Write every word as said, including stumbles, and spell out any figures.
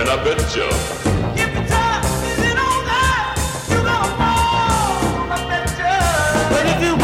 and I bet you. If the time is in on that, you're gonna fall, I bet you. But if you